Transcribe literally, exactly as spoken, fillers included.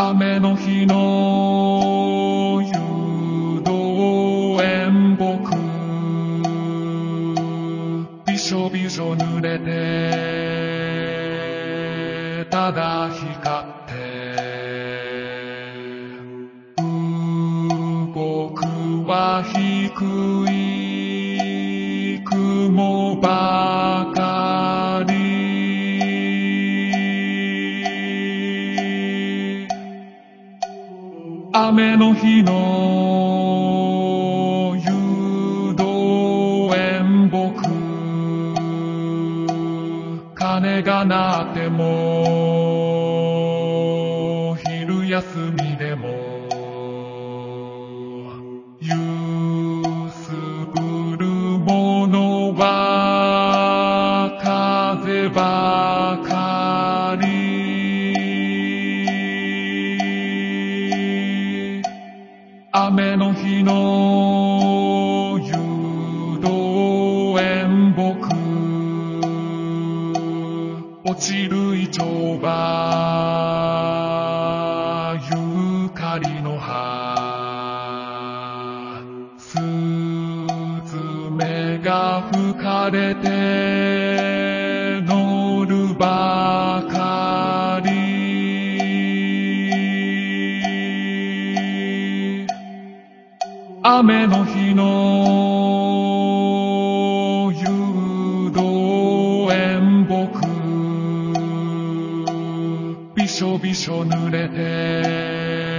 雨の日の誘導演木びしょびしょ濡れてただ光って動くは低い雲ばかり雨の日の誘導演木鐘が鳴っても昼休みでも揺すぶるものは風ばかり雨の日の誘導演木落ちるイチョウはユーカリの葉スズメが吹かれて乗るばかり雨の日の誘導演木びしょびしょ濡れて